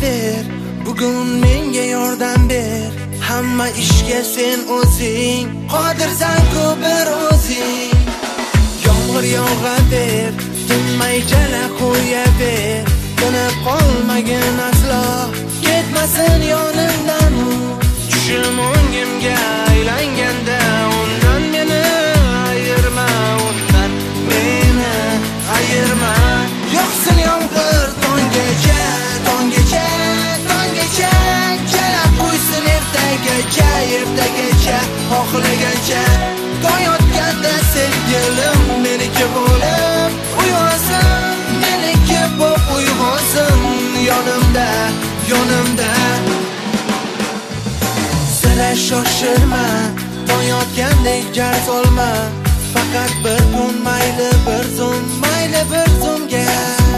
ber, bugun menga yordam ber. Hamma ishga sen o'zing qodirsan-ku bir o'zing. Yomg'ir yog'aver, tinmay jala qo'yaver. Tinib qolmagin aslo, ketmasin yonimdan u. Tushim o'ngimga aylanganda undan meni ayirma, undan meni ayirma. Yo'qsin yomg'ir tongacha, tongacha, tongacha, jala qo'ysin ertagacha, ertagacha, xohlagancha. Toyotganda sevgilim meniki bo'lib uyg'onsin, meniki bo'lib uyg'onsin, yonimda, yonimda. Sira shoshilma, toyotgandek jar solma. Faqat bir kun mayli bir zum, mayli bir zumga.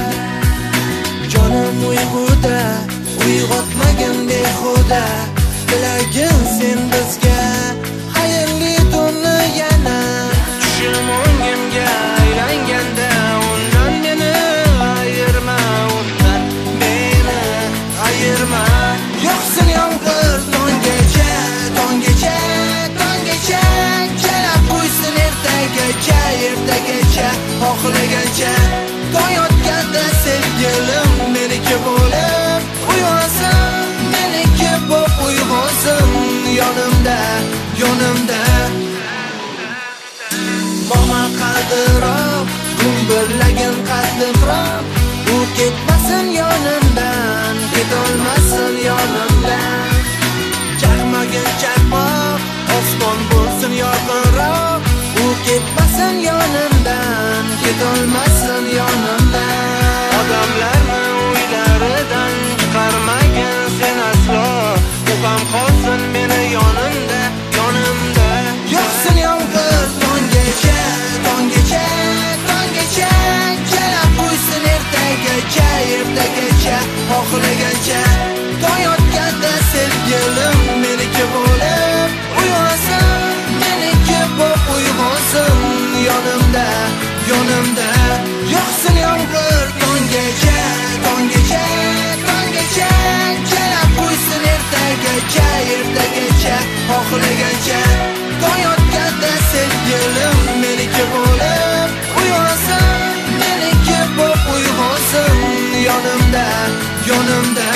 Jonim uyquda, uyg'otmagin behuda. Tilagin sen bizga xayrli tunni yana. Tushim o'ngimga aylanganda undan meni ayirma, undan meni ayirma. Yo'qsin yomg'ir tongacha, tongacha, tongacha, jala qo'ysin ertagacha, ertagacha, xohlagancha. Toyotganda sevgilim meniki bo'lib uyg'onsin, meniki bo'lib uyg'onsin, yonimda, yonimda. Borma qaldiroq, gumburlagin qatliqroq. U ketmasin yonimdan, ketolmasin yonimdan. Chaqmagin chaqmoq, osmon bo'lsin yorqinroq. U ketmasin yonimdan, ketolmasin yonimdan. Odamlarni uylaridan chiqarmagin sen aslo. U ham qolsin meni yonimda, yonimda. Yo'qsin yomg'ir tongacha, tongacha, tongacha, jala qo'ysin ertagacha, ertagacha, xohlagancha. Toyotganda sevgilim meniki bo'lib uyg'onsin, meniki bo'lib uyg'onsin, yonimda, yonimda. Yo'qsin yomg'ir tongacha, tongacha, tongacha, jala qo'ysin ertagacha, ertagacha, xohlagancha. Toyotganda sevgilim meniki bo'lib uyg'onsin, meniki bo'lib uyg'onsin, yonimda, yonimda.